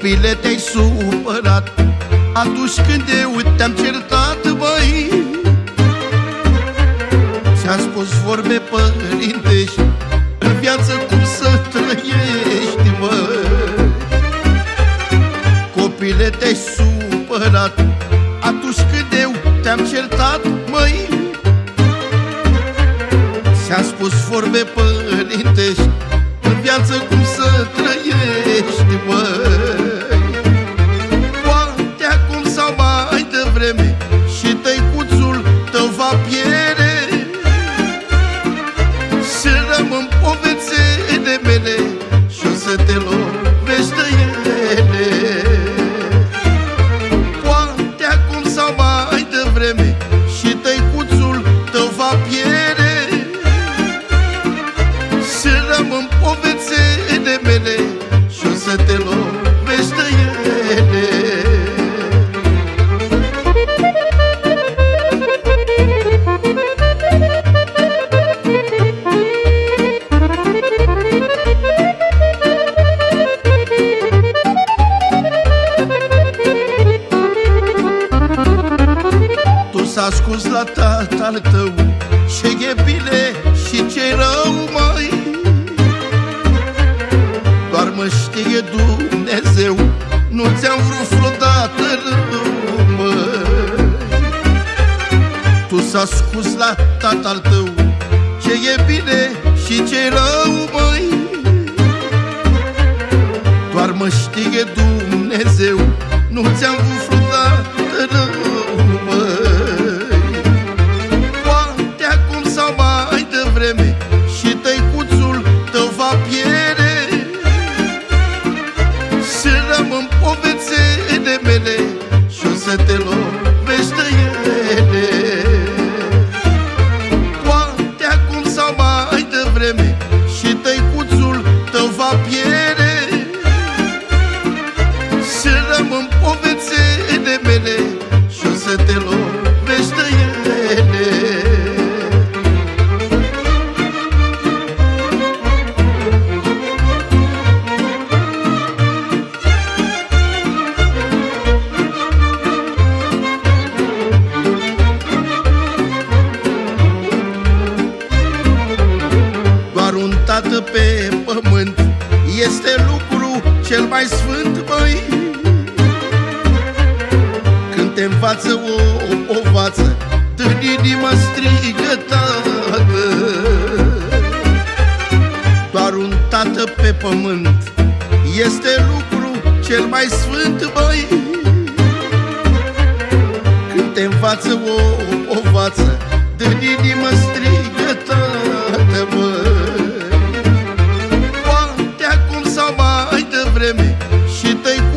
Copile, te-ai supărat atunci când eu te-am certat, băi. Ți-am spus vorbe părintești în viață cum să trăiești, băi. Copile, te-ai supărat atunci când eu te-am certat, măi. Ți-am spus vorbe părintești în viață cum să trăiești, măi. Poate acum sau mai devreme și tăicuțul tău va pierde, și rămân povețele mele și o să te lovești de ele. Poate acum sau mai devreme și tăicuțul tău va pierde, și rămân povețele mele și o să te lovești de ele. Tu s-a ascuns la tatăl tău ce e bine și ce-i rău, măi. Doar mă știe Dumnezeu, nu ți-am vrut vreodată rău, măi. Tu s-a ascuns la tatăl tău ce e bine și ce-i rău, măi. Doar mă știe Dumnezeu, nu ți-am vrut vreodată rău, măi. Poate acum sau mai devreme și tăicuțul tău va pierde, și rămân povețele mele și o să te lovești de ele. Poate acum sau mai devreme și tăicuțul tău va pierde, și rămân povețele mele și o să te lovești de ele. Doar un tată pe pământ este lucru cel mai sfânt, băi. Când te învață o povață, din inimă strigă tată. Doar un tată pe pământ este lucru cel mai sfânt, băi. Când te învață o povață, din inimă strigă tată, băi. Poate acum sau mai devreme și tăi